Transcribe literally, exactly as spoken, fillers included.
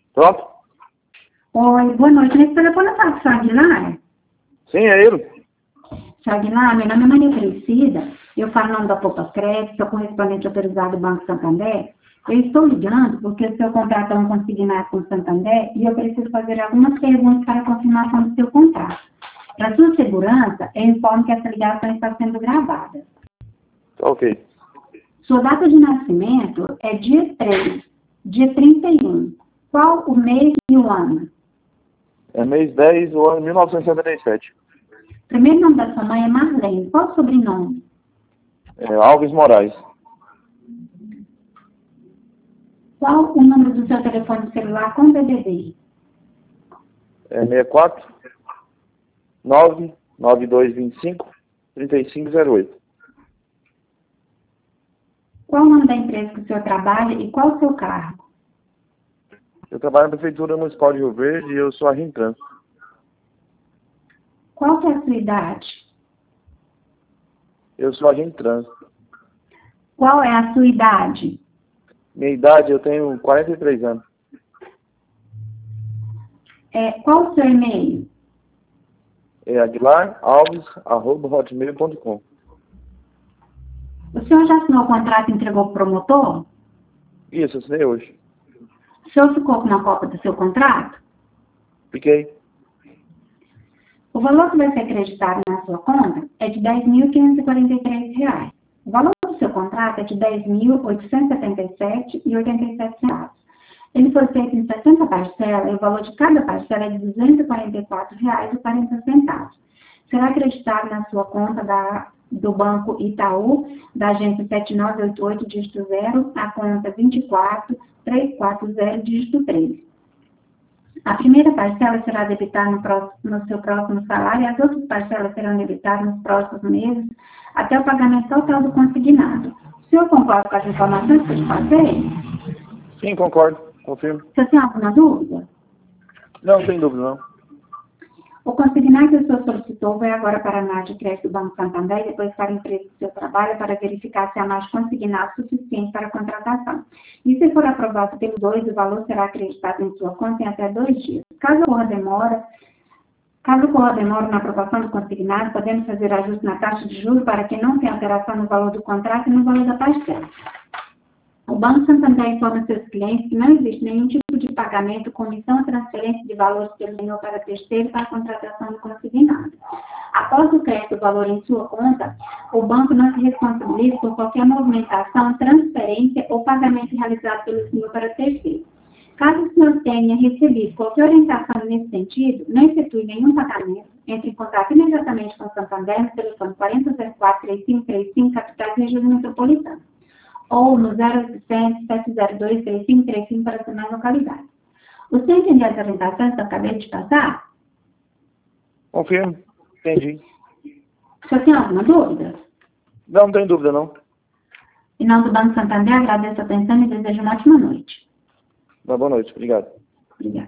Pronto? Oi, boa noite. Nesse telefone eu falo com o senhor Aguilar? Sim, é ele. Senhor Aguilar, meu nome é Maria Aparecida. Eu falo em nome da Poupa Crédito, sou correspondente autorizado do Banco Santander. Eu estou ligando porque o seu contrato é um consignado com o Santander e eu preciso fazer algumas perguntas para a confirmação do seu contrato. Para sua segurança, eu informo que essa ligação está sendo gravada. Ok. Sua data de nascimento é dia três, dia trinta e um. Qual o mês e o ano? É mês dez do ano mil novecentos e setenta e sete. O primeiro nome da sua mãe é Marlene. Qual o sobrenome? É Alves Moraes. Qual o número do seu telefone celular com D D D? É sessenta e quatro, nove nove dois vinte e cinco, trinta e cinco zero oito. Qual o nome da empresa que o senhor trabalha e qual o seu cargo? Eu trabalho na Prefeitura Municipal de Rio Verde e eu sou agente de trânsito. Qual que é a sua idade? Eu sou agente de trânsito. Qual é a sua idade? Minha idade, eu tenho quarenta e três anos. É, qual o seu e-mail? É aguilar alves arroba hotmail ponto com. O senhor já assinou o contrato e entregou para o promotor? Isso, eu assinei hoje. O senhor ficou com uma cópia do seu contrato? Fiquei. O valor que vai ser acreditado na sua conta é de dez mil quinhentos e quarenta e três reais. O valor do seu contrato é de dez mil oitocentos e setenta e sete reais e oitenta e sete centavos. Ele foi feito em sessenta parcelas e o valor de cada parcela é de duzentos e quarenta e quatro reais e quarenta centavos. Será acreditado na sua conta da, do Banco Itaú, da agência sete nove oito oito, dígito zero, a conta vinte e quatro, trezentos e quarenta, dígito três. A primeira parcela será debitada no, próximo, no seu próximo salário e as outras parcelas serão debitadas nos próximos meses até o pagamento total do consignado. O senhor concorda com as informações que eu te passei? Sim, concordo. Confirmo. Você tem alguma dúvida? Não, sem dúvida, não. O consignado que o senhor solicitou vai agora para a análise de crédito do Banco Santander e depois para a empresa do seu trabalho para verificar se há mais consignado suficiente para a contratação. E se for aprovado pelos dois, o valor será acreditado em sua conta em até dois dias. Caso ocorra demora, caso ocorra demora na aprovação do consignado, podemos fazer ajuste na taxa de juros para que não tenha alteração no valor do contrato e no valor da parcela. O Banco Santander informa seus clientes que não existe nenhum tipo de pagamento, comissão ou transferência de valores pelo senhor para terceiro para a contratação do consignado. Após o crédito do valor em sua conta, o banco não se responsabiliza por qualquer movimentação, transferência ou pagamento realizado pelo senhor para terceiro. Caso o senhor tenha recebido qualquer orientação nesse sentido, não efetue nenhum pagamento, entre em contato imediatamente com o Santander no telefone quarenta zero quatro, três cinco três cinco, capitais e região metropolitana, ou no zero oitocentos, sete zero dois, três cinco três cinco para as demais localidades. Você entendeu as orientações que eu acabei de passar? Confirmo. Entendi. O senhor tem alguma dúvida? Não, não tem dúvida, não. Em nome do Banco Santander, agradeço a atenção e desejo uma ótima noite. Boa noite. Obrigado. Obrigada.